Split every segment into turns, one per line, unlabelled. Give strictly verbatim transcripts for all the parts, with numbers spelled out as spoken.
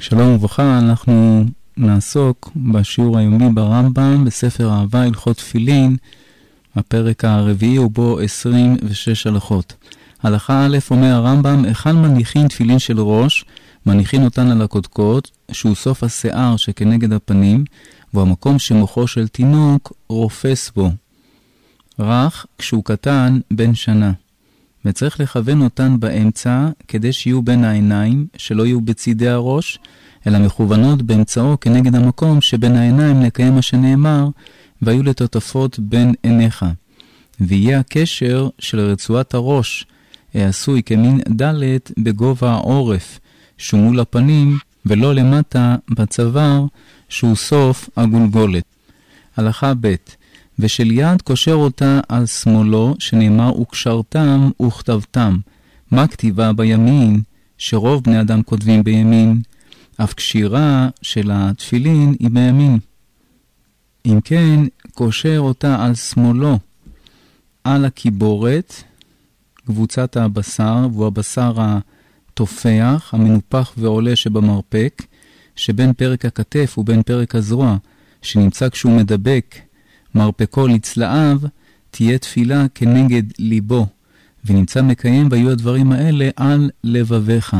שלום וברכה, אנחנו נעסוק בשיעור היומי ברמב"ם בספר אהבה הלכות תפילין, הפרק הרביעי ובו עשרים ושש הלכות. הלכה א' אומר הרמב"ם, היכן מניחין תפילין של ראש? מניחין אותן על הקודקוד, שהוא סוף השיער שכנגד הפנים, והוא המקום שמוחו של תינוק רופס בו. רך כשהוא קטן בן שנה. וצריך לכוון אותן באמצע כדי שיהיו בין העיניים, שלא יהיו בצידי הראש, אלא מכוונות באמצעו כנגד המקום שבין העיניים לקיים מה שנאמר, והיו לטוטפות בין עיניך. ויהיה הקשר של רצועת הראש, העשוי כמין דלת בגובה העורף, שהוא מול הפנים, ולא למטה בצוואר, שהוא סוף הגולגולת. הלכה ב' ושל יד קושר אותה על שמאלו, שנאמר וקשרתם וכתבתם. מה כתיבה בימין? שרוב בני אדם כותבים בימין. אף קשירה של התפילין היא בימין. אם כן, קושר אותה על שמאלו, על הקיבורת, קבוצת הבשר, והוא הבשר התופח, המנופח ועולה שבמרפק, שבין פרק הכתף ובין פרק הזרוע, שנמצא כשהוא מדבק, מרפקו לצלעיו, תהיה תפילה כנגד ליבו, ונמצא מקיים ויהיו הדברים האלה על לבביך.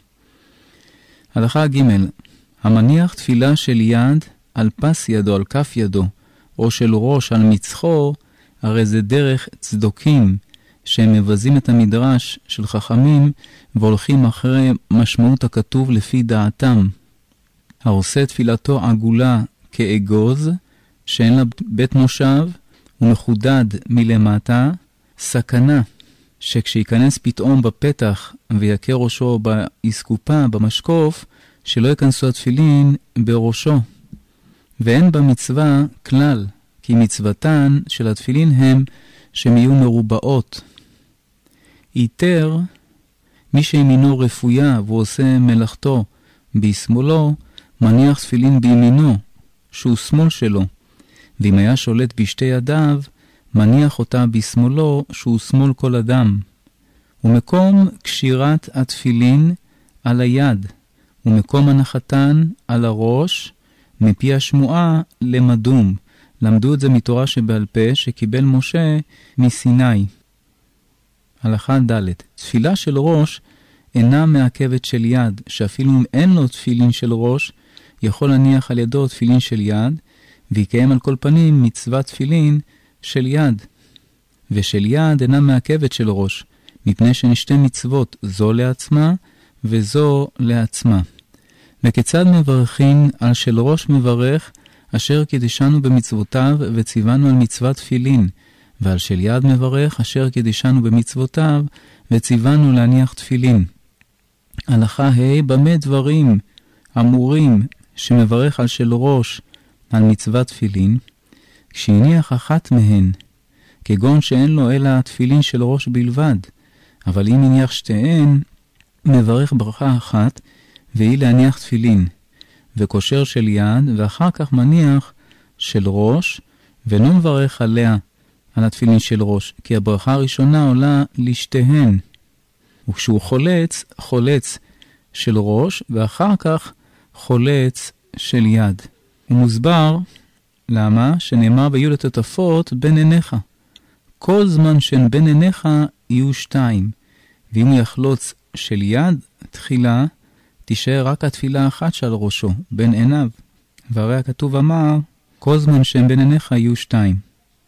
הלכה ג' המניח תפילה של יד על פס ידו, על כף ידו, או של ראש על מצחו, הרי זה דרך צדוקים, שהם מבזים את המדרש של חכמים, והולכים אחרי משמעות הכתוב לפי דעתם. העושה תפילתו עגולה כאגוז, שאין לה בית מושב, ומחודד מלמטה, סכנה, שכשייכנס פתאום בפתח ויקר ראשו באסקופה, במשקוף, שלא ייכנסו התפילין בראשו. ואין במצווה כלל, כי מצוותן של התפילין הם שהם יהיו מרובעות. איתר, מי שימינו רפויה והוא עושה מלאכתו בשמאלו, מניח תפילין בימינו, שהוא שמאל שלו. ואם היה שולט בשתי ידיו, מניח אותה בשמאלו, שהוא שמאל כל אדם. ומקום קשירת התפילין על היד, ומקום הנחתן על הראש, מפי השמועה למדום. למדו את זה מתורה שבעל פה, שקיבל משה מסיני. הלכה ד' תפילה של ראש אינה מעכבת של יד, שאפילו אם אין לו תפילין של ראש, יכול להניח על ידו תפילין של יד, ויקיים על כל פנים מצוות תפילין של יד. ושל יד אינה מעכבת של ראש, מפני שנשתי מצוות זו לעצמה וזו לעצמה. וכיצד מברכין על של ראש מברך, אשר קידשנו במצוותיו וציוונו על מצוות תפילין, ועל של יד מברך, אשר קידשנו במצוותיו וציוונו להניח תפילין. הלכה ה' במה דברים אמורים שמברך על של ראש על מצוות תפילין, כשהניח אחת מהן, כגון שאין לו אלא תפילין של ראש בלבד, אבל אם הניח שתיהן, מברך ברכה אחת, והיא להניח תפילין, וקושר של יד, ואחר כך מניח של ראש, ולא מברך עליה, על התפילין של ראש, כי הברכה הראשונה עולה לשתיהן. וכשהוא חולץ, חולץ של ראש, ואחר כך חולץ של יד. הוא מוסבר, למה? שנאמר ויהיו לטוטפות בין עיניך. כל זמן שהן בין עיניך יהיו שתיים. ואם הוא יחלוץ של יד, תחילה, תישאר רק התפילה האחת של ראשו, בין עיניו. והרי הכתוב אמר, כל זמן שהן בין עיניך יהיו שתיים.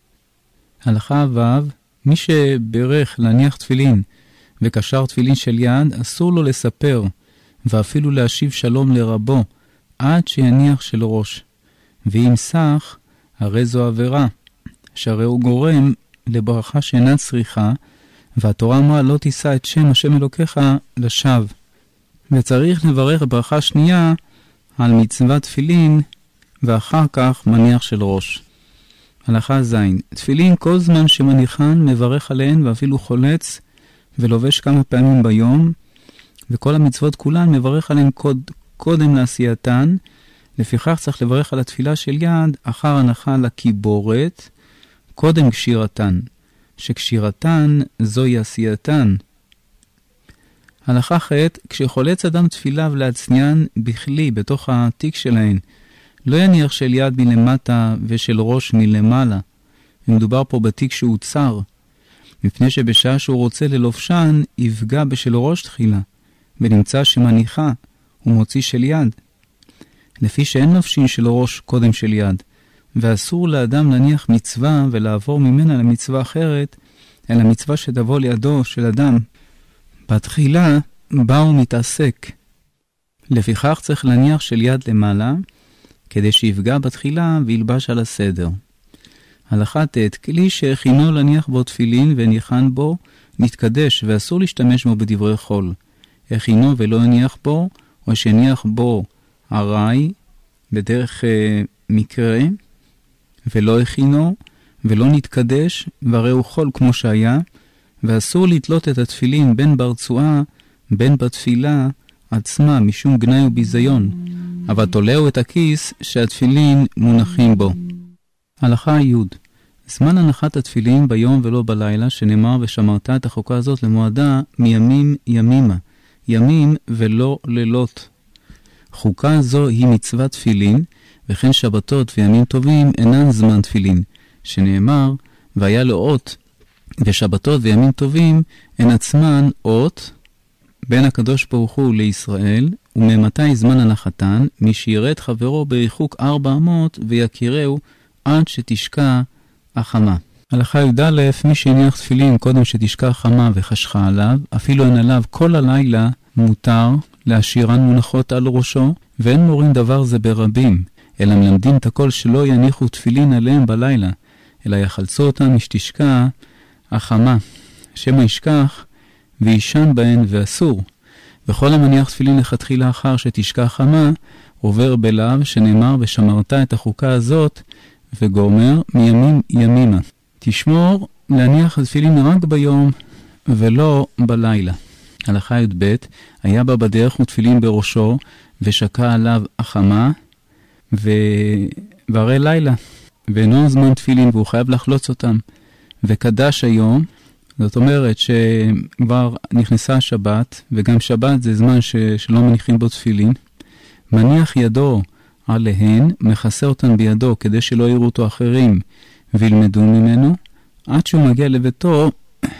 הלכה ו' מי שברך להניח תפילין וקשר תפילין של יד, אסור לו לספר, ואפילו להשיב שלום לרבו, עד שיניח של ראש. ואם סך, הרי זו עבירה, שהרי הוא גורם לברכה שאינה צריכה, והתורה אמרה לא תישא את שם השם אלוקיך לשווא. וצריך לברך ברכה שנייה על מצוות תפילין, ואחר כך מניח של ראש. הלכה ז' תפילין כל זמן שמניחן מברך עליהן, ואפילו חולץ ולובש כמה פעמים ביום, וכל המצוות כולן מברך עליהן קוד, קודם לעשייתן. לפיכך צריך לברך על התפילה של יד אחר הנחה לקיבורת, קודם קשירתן, שקשירתן זוהי עשייתן. הלכה ח' כשחולץ אדם תפיליו להצניען בכלי בתוך התיק שלהן, לא יניח של יד מלמטה ושל ראש מלמעלה. מדובר פה בתיק שהוא צר, מפני שבשעה שהוא רוצה ללובשן, יפגע בשל ראש תחילה, ונמצא שמניחה, הוא מוציא של יד. לפי שאין לובשין של ראש קודם של יד, ואסור לאדם להניח מצווה ולעבור ממנה למצווה אחרת, אלא מצווה שתבוא לידו של אדם. בתחילה בה הוא מתעסק. לפיכך צריך להניח של יד למעלה, כדי שיפגע בתחילה וילבש על הסדר. הלכה ט' כלי שהכינו להניח בו תפילין וניחן בו, נתקדש ואסור להשתמש בו בדברי חול. הכינו ולא הניח בו, או שהניח בו הרי, בדרך אה, מקרה, ולא הכינו, ולא נתקדש, והרי הוא חול כמו שהיה, ואסור לתלות את התפילין בין ברצועה, בין בתפילה עצמה, משום גנאי וביזיון, אבל תולעו את הכיס שהתפילין מונחים בו. הלכה י' זמן הנחת התפילין ביום ולא בלילה, שנאמר ושמרת את החוקה הזאת למועדה מימים ימימה, ימים ולא לילות. חוקה זו היא מצוות תפילין, וכן שבתות וימים טובים אינן זמן תפילין, שנאמר והיה לו אות, ושבתות וימים טובים הן עצמן אות בין הקדוש ברוך הוא לישראל, וממתי זמן הנחתן, מי שיראה את חברו בריחוק ארבע אמות ויכירהו עד שתשקע החמה. הלכה י"א מי שהניח תפילין קודם שתשקע החמה וחשכה עליו, אפילו אין עליו כל הלילה מותר להשאירן מונחות על ראשו, ואין מורים דבר זה ברבים, אלא מלמדים את הכל שלא יניחו תפילין עליהם בלילה, אלא יחלצו אותם משתשקע החמה, שמא ישכח וישן בהן ואסור. וכל המניח תפילין לכתחילה אחר שתשקע החמה, עובר בלאו שנאמר ושמרת את החוקה הזאת, וגומר מימים ימימה. תשמור להניח התפילין רק ביום ולא בלילה. הלכה י"ב היה בה בדרך ותפילין בראשו, ושקע עליו החמה, ו... והרי לילה, ואינו זמן תפילין, והוא חייב לחלוץ אותם. וקדש היום, זאת אומרת שכבר נכנסה השבת, וגם שבת זה זמן ש... שלא מניחים בו תפילין, מניח ידו עליהן, מכסה אותן בידו, כדי שלא יראו אותו אחרים, וילמדו ממנו, עד שהוא מגיע לביתו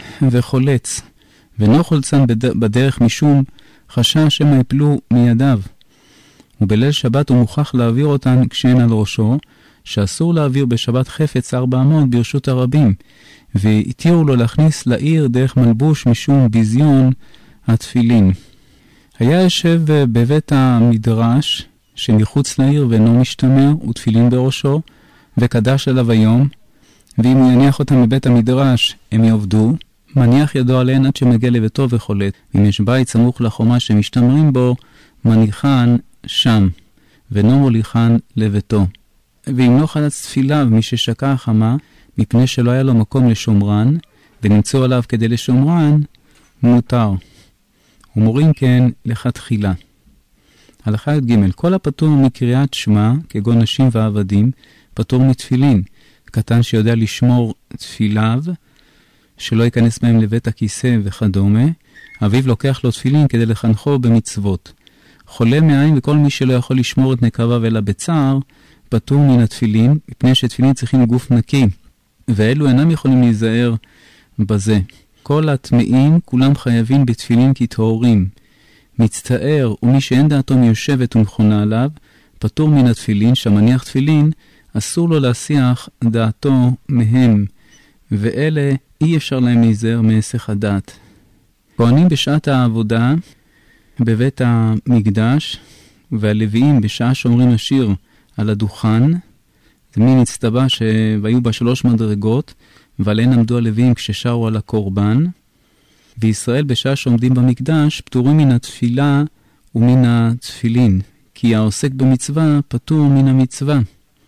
וחולץ. ואינו חולצן בדרך משום חשש שמא יפלו מידיו. ובליל שבת הוא מוכרח להעביר אותן כשהן על ראשו, שאסור להעביר בשבת חפץ ארבע אמות ברשות הרבים, והתירו לו להכניס לעיר דרך מלבוש משום ביזיון התפילין. היה יושב בבית המדרש שמחוץ לעיר ואינו משתמר, ותפילין בראשו, וקדש עליו היום, ואם הוא יניח אותם בבית המדרש הם יעבדו, מניח ידו עליהן עד שמגיע לביתו וחולט. אם יש בית סמוך לחומה שמשתמרים בו, מניחן שם, ואינו מוליכן לביתו. ואם לא חלץ תפיליו מי ששקע החמה, מפני שלא היה לו מקום לשומרן, ונמצאו עליו כדי לשומרן, מותר. ומורים כן לכתחילה. הלכה י"ג כל הפטור מקריאת שמע, כגון נשים ועבדים, פטור מתפילין. קטן שיודע לשמור תפיליו, שלא ייכנס בהם לבית הכיסא וכדומה, אביו לוקח לו תפילין כדי לחנכו במצוות. חולה מעין וכל מי שלא יכול לשמור את נקביו אלא בצער, פטור מן התפילין, מפני שתפילין צריכים גוף נקי, ואלו אינם יכולים להיזהר בזה. כל הטמאים כולם חייבים בתפילין כטהורים. מצטער ומי שאין דעתו מיושבת ומכונה עליו, פטור מן התפילין, שמניח תפילין, אסור לו להסיח דעתו מהם, ואלה אי אפשר להם להיזהר מעסך הדעת. כהנים בשעת העבודה בבית המקדש, והלוויים בשעה שאומרים השיר על הדוכן, זה מין הצטבה שהיו בה שלוש מדרגות, ועליהן עמדו הלוויים כששרו על הקורבן, וישראל בשעה שעומדים במקדש פטורים מן התפילה ומן התפילין, כי העוסק במצווה פטור מן המצווה.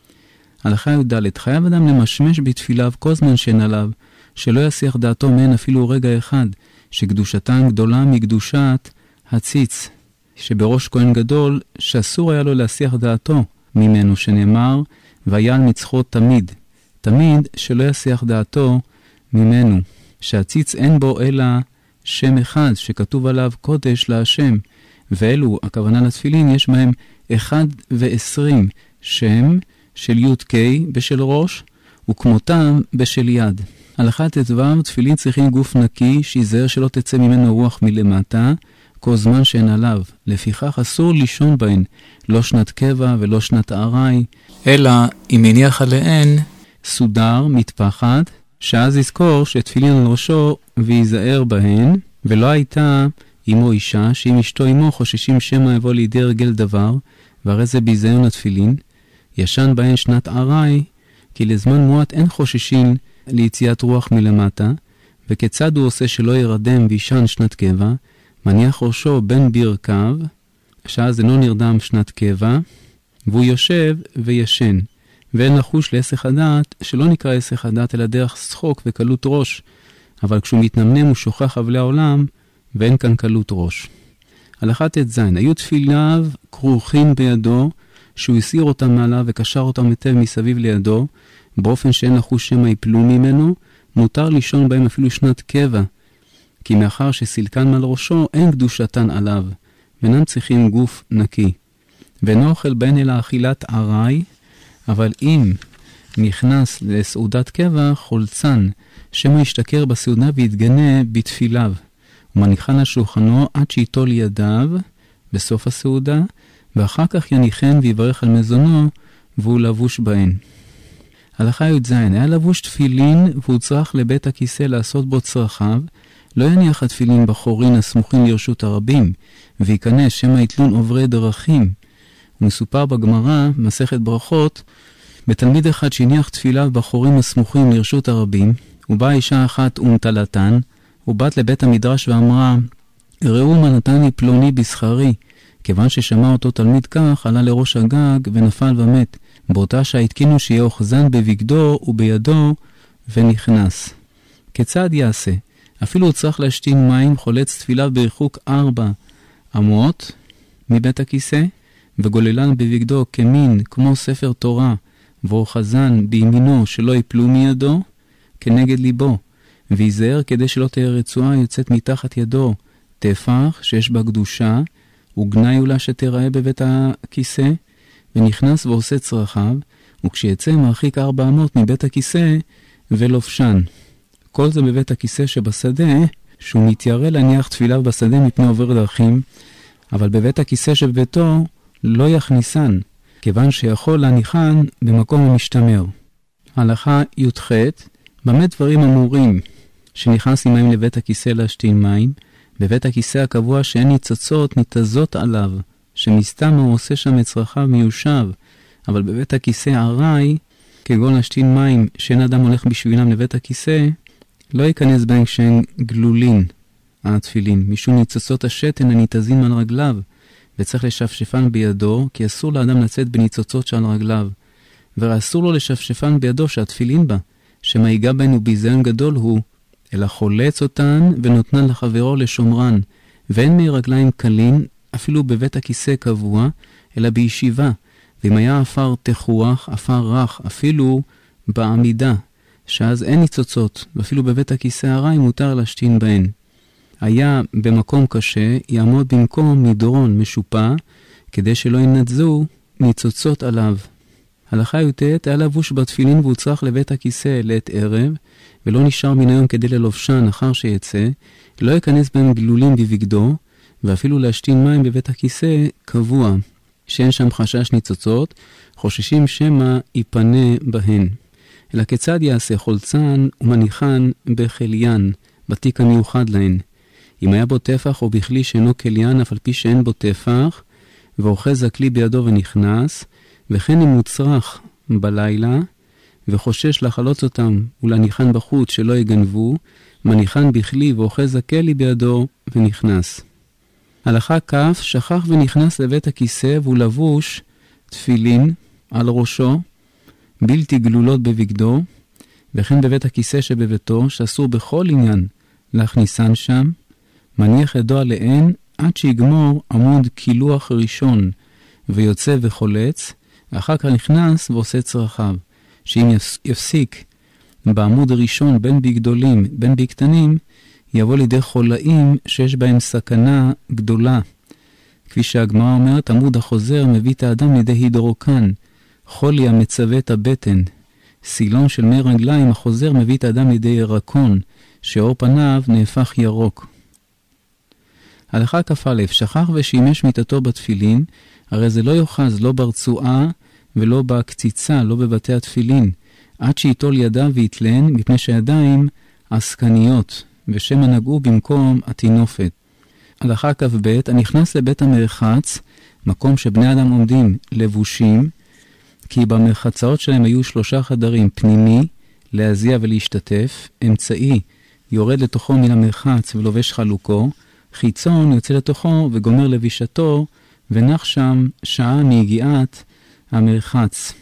הלכה י"ד חייב אדם למשמש בתפיליו כל זמן שאין עליו, שלא יסיח דעתו מהן אפילו רגע אחד, שקדושתן גדולה מקדושת הציץ, שבראש כהן גדול, שאסור היה לו להסיח דעתו ממנו, שנאמר, והיה על מצחו תמיד, תמיד שלא יסיח דעתו ממנו, שהציץ אין בו אלא שם אחד שכתוב עליו קודש להשם, ואלו, הכוונה לתפילין, יש בהם אחד ועשרים שם של י' ק' בשל ראש, וכמותם בשל יד. הלכה ט"ו, תפילין צריכים גוף נקי, שיזהר שלא תצא ממנו רוח מלמטה, כל זמן שאין עליו. לפיכך אסור לישון בהן, לא שנת קבע ולא שנת ארעי, אלא אם הניח עליהן סודר, מטפחת, שאז יזכור שתפילין על ראשו ויזהר בהן, ולא הייתה אמו אישה, שאם אשתו אמו חוששים שמא יבוא לידי רגל דבר, והרי זה ביזיון התפילין, ישן בהן שנת ארעי, כי לזמן מועט אין חוששים ליציאת רוח מלמטה, וכיצד הוא עושה שלא ירדם וישן שנת קבע, מניח ראשו בין ברכיו, שאז אינו נרדם שנת קבע, והוא יושב וישן, ואין לחוש להסך הדעת, שלא נקרא הסך הדעת אלא דרך שחוק וקלות ראש, אבל כשהוא מתנמנם הוא שוכח אבלי העולם, ואין כאן קלות ראש. הלכה ט"ז, היו תפיליו כרוכים בידו, שהוא הסיר אותם מעליו וקשר אותם היטב מסביב לידו, באופן שאין לחוש שמא יפלו ממנו, מותר לישון בהם אפילו שנת קבע, כי מאחר שסילקן מעל ראשו אין קדושתן עליו, ואינם צריכים גוף נקי. ואינו אוכל בהן אלא אכילת ארעי, אבל אם נכנס לסעודת קבע, חולצן, שמא ישתכר בסעודה ויתגנה בתפיליו, ומניחן על שולחנו עד שיטול ידיו בסוף הסעודה, ואחר כך יניחן ויברך על מזונו, והוא לבוש בהן. הלכה י"ז, היה לבוש תפילין והוא צריך לבית הכיסא לעשות בו צרכיו, לא יניח התפילין בחורין הסמוכים לרשות הרבים, וייכנס שמא יתלון עוברי דרכים. ומסופר בגמרא, מסכת ברכות, בתלמיד אחד שהניח תפיליו בחורים הסמוכים לרשות הרבים, ובאה אישה אחת ונטלתן, ובת לבית המדרש ואמרה, ראו מה נתן לי פלוני בשכרי, כיוון ששמע אותו תלמיד כך, עלה לראש הגג ונפל ומת. באותה שעה התקינו שיהיה אוחזן בבגדו ובידו ונכנס. כיצד יעשה? אפילו הוא צריך להשתין מים, חולץ תפיליו בריחוק ארבע אמות מבית הכיסא, וגוללן בבגדו כמין, כמו ספר תורה, ואוחזן בימינו שלא יפלו מידו, כנגד ליבו, ויזהר כדי שלא תהיה רצועה יוצאת מתחת ידו, טפח שיש בה קדושה, וגנאי אולי שתראה בבית הכיסא, ונכנס ועושה צרכיו, וכשיצא מרחיק ארבע אמות מבית הכיסא ולובשן. כל זה בבית הכיסא שבשדה, שהוא מתיירא להניח תפיליו בשדה מפני עובר דרכים, אבל בבית הכיסא שבביתו לא יכניסן, כיוון שיכול להניחן במקום המשתמר. הלכה י"ח, במה דברים אמורים שנכנס עם מים לבית הכיסא להשתין מים, בבית הכיסא הקבוע שאין ניצוצות ניתזות עליו, שמסתם הוא עושה שם את צרכיו מיושב, אבל בבית הכיסא ארעי, כגון להשתין מים שאין אדם הולך בשבילם לבית הכיסא, לא ייכנס בהם כשהם גלולין, התפילין, משום ניצוצות השתן הניתזים על רגליו, וצריך לשפשפן בידו, כי אסור לאדם לצאת בניצוצות שעל רגליו, ואסור לו לשפשפן בידו שהתפילין בה, שמה ייגע בהן וביזיון גדול הוא, אלא חולץ אותן ונותנן לחברו לשומרן, ואין מי רגליים קלין, אפילו בבית הכיסא קבוע, אלא בישיבה, ואם היה אפר תחוח, אפר רך, אפילו בעמידה, שאז אין ניצוצות, ואפילו בבית הכיסא הרעי מותר להשתין בהן. היה במקום קשה, יעמוד במקום מדרון משופע, כדי שלא ינתזו ניצוצות עליו. הלכה י"ט, היה לבוש בתפילין והוא צריך לבית הכיסא לעת ערב, ולא נשאר מן היום כדי ללובשן אחר שיצא, לא יכנס בהם גלולים בבגדו, ואפילו להשתין מים בבית הכיסא קבוע, שאין שם חשש ניצוצות, חוששים שמא ייפנה בהן. אלא כיצד יעשה חולצן ומניחן בחליין, בתיק המיוחד להן. אם היה בו טפח או בכלי שאינו כליין, אף על פי שאין בו טפח, ואוחז הכלי בידו ונכנס, וכן אם הוא צרך בלילה, וחושש לחלוץ אותם ולהניחן בחוץ שלא יגנבו, מניחן בכלי ואוחז הכלי בידו ונכנס. הלכה כף, שכח ונכנס לבית הכיסא והוא לבוש תפילין על ראשו, בלתי גלולות בבגדו, וכן בבית הכיסא שבביתו, שאסור בכל עניין להכניסן שם, מניח ידו עליהן עד שיגמור עמוד קילוח ראשון, ויוצא וחולץ, ואחר כך נכנס ועושה צרכיו, שאם יפסיק בעמוד הראשון בין בגדולים בין בקטנים, יבוא לידי חולאים שיש בהם סכנה גדולה. כפי שהגמרא אומרת, עמוד החוזר מביא את האדם לידי הידרוקן, חולי המצווה את הבטן. סילון של מי רגליים החוזר מביא את האדם לידי ירקון, שאור פניו נהפך ירוק. הלכה כ"א, שכח ושימש מיטתו בתפילין, הרי זה לא יוחז לא ברצועה ולא בקציצה, לא בבתי התפילין, עד שיטול ידיו ויתלן, מפני שהידיים עסקניות, ושמה נגעו במקום התינופת. הלכה כ"ב, הנכנס לבית המרחץ, מקום שבני אדם עומדים לבושים, כי במרחצאות שלהם היו שלושה חדרים, פנימי, להזיע ולהשתתף, אמצעי, יורד לתוכו מן המרחץ ולובש חלוקו, חיצון יוצא לתוכו וגומר לבישתו, ונח שם שעה מיגיעת המרחץ.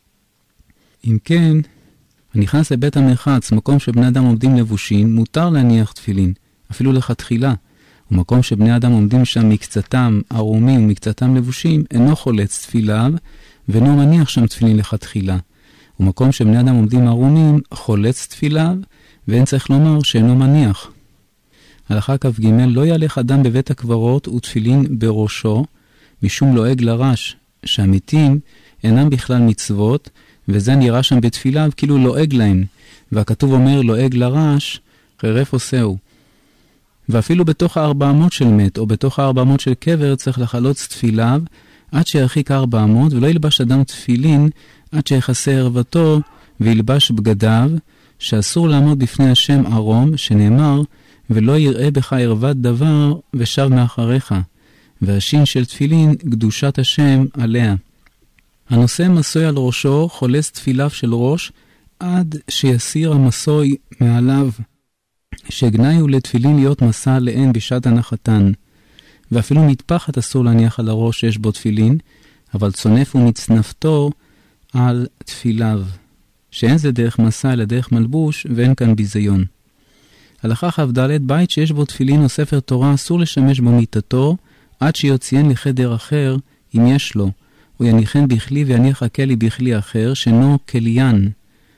אם כן, הנכנס לבית המרחץ, מקום שבני אדם עומדים לבושים, מותר להניח תפילין, אפילו לכתחילה. ומקום שבני אדם עומדים שם מקצתם ערומים ומקצתם לבושים, אינו חולץ תפיליו, ואינו מניח שם תפילין לכתחילה. ומקום שבני אדם עומדים ערומים, חולץ תפיליו, ואין צריך לומר שאינו מניח. הלכה כ"ג, לא ילך אדם בבית הקברות ותפילין בראשו, משום לועג לרש, שהמתים אינם בכלל מצוות, וזה נראה שם בתפיליו כאילו לועג להם, והכתוב אומר לועג לרש, חרף עושהו. ואפילו בתוך הארבע אמות של מת, או בתוך הארבע אמות של קבר, צריך לחלוץ תפיליו, עד שירחיק ארבע אמות, ולא ילבש אדם תפילין, עד שיחסה ערוותו, וילבש בגדיו, שאסור לעמוד בפני השם ערום, שנאמר, ולא יראה בך ערוות דבר, ושב מאחריך. והשין של תפילין, קדושת השם עליה. הנושא מסוי על ראשו, חולס תפיליו של ראש, עד שיסיר המסוי מעליו. שגנאי הוא לתפילין להיות מסע עליהן בשעת הנחתן. ואפילו מטפחת אסור להניח על הראש שיש בו תפילין, אבל צונף ומצנפתו על תפיליו. שאין זה דרך מסע אלא דרך מלבוש, ואין כאן ביזיון. הלכה כ"ד, בית שיש בו תפילין או ספר תורה אסור לשמש בו מיטתו, עד שיוציאן לחדר אחר, אם יש לו. הוא יניחן בכלי ויניח הכלי בכלי אחר, שאינו כליין.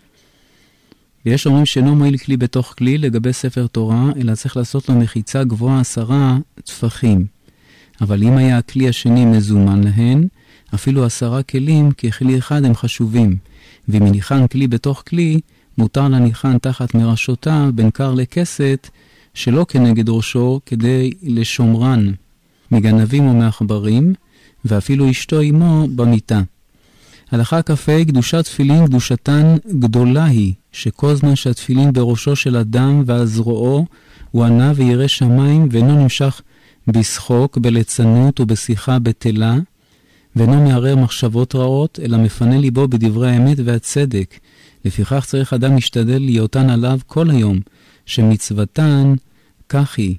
ויש אומרים שאינו מועיל כלי בתוך כלי לגבי ספר תורה, אלא צריך לעשות לו מחיצה גבוהה עשרה טפחים. אבל אם היה הכלי השני מזומן להן, אפילו עשרה כלים ככלי אחד הם חשובים. ואם יניחן כלי בתוך כלי, מותר להניחן תחת מרשותה בין קר לכסת, שלא כנגד ראשו, כדי לשומרן, מגנבים ומעכברים, ואפילו אשתו עמו במיטה. הלכה כ"ה, קדושת תפילין, קדושתן גדולה היא, שכל זמן שהתפילין בראשו של אדם ועל זרועו, הוא ענה וירא שמיים, ואינו נמשך בשחוק, בלצנות ובשיחה בטלה, ואינו מערער מחשבות רעות, אלא מפנה ליבו בדברי האמת והצדק. לפיכך צריך אדם להשתדל ליותן עליו כל היום, שמצוותן כך היא.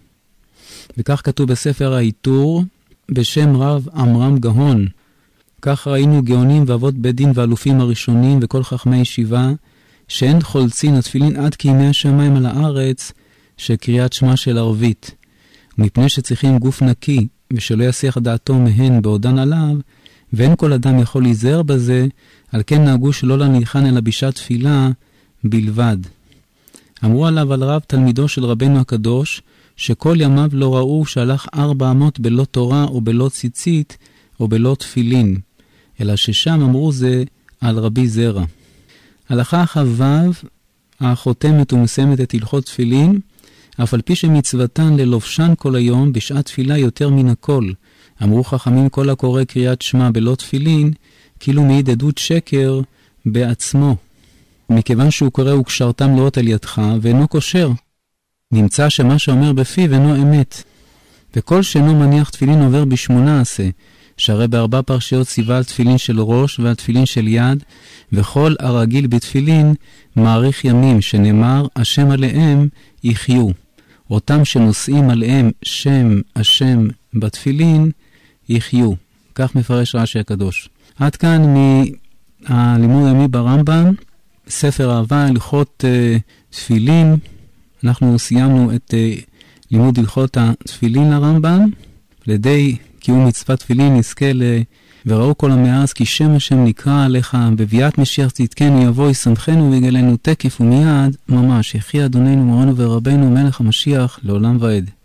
וכך כתוב בספר העיטור, בשם רב עמרם גאון. כך ראינו גאונים ואבות בית דין ואלופים הראשונים וכל חכמי ישיבה, שאין חולצין התפילין עד כימי השמיים על הארץ, שקריאת שמה של ערבית. ומפני שצריכים גוף נקי, ושלא יסיח דעתו מהן בעודן עליו, ואין כל אדם יכול להיזהר בזה, על כן נהגו שלא להניחן אלא בשעת תפילה בלבד. אמרו עליו על רב תלמידו של רבנו הקדוש, שכל ימיו לא ראו שהלך ארבע אמות בלא תורה או בלא ציצית או בלא תפילין, אלא ששם אמרו זה על רבי זרע. הלכה כ"ו, החותמת ומסיימת את הלכות תפילין, אף על פי שמצוותן ללובשן כל היום בשעת תפילה יותר מן הכל. אמרו חכמים כל הקורא קריאת שמע בלא תפילין, כאילו מעיד עדות שקר בעצמו. מכיוון שהוא קורא וקשרתם לאות על ידך ואינו קושר. נמצא שמה שאומר בפיו אינו אמת. וכל שאינו מניח תפילין עובר בשמונה עשה, שהרי בארבע פרשיות ציווה על תפילין של ראש ועל תפילין של יד, וכל הרגיל בתפילין מעריך ימים, שנאמר השם עליהם יחיו. אותם שנושאים עליהם שם השם בתפילין יחיו. כך מפרש רש"י הקדוש. עד כאן מהלימוד היומי ברמב"ם, ספר אהבה, הלכות uh, תפילין. אנחנו סיימנו את uh, לימוד הלכות התפילין לרמב"ם. לידי קיום מצוות תפילין נזכה וראו כל המאז כי שם השם נקרא עליך, בביאת משיח צדקנו יבוא ישמחנו ויגלנו תקף ומיד, ממש יחי אדוננו מורנו ורבנו מלך המשיח לעולם ועד.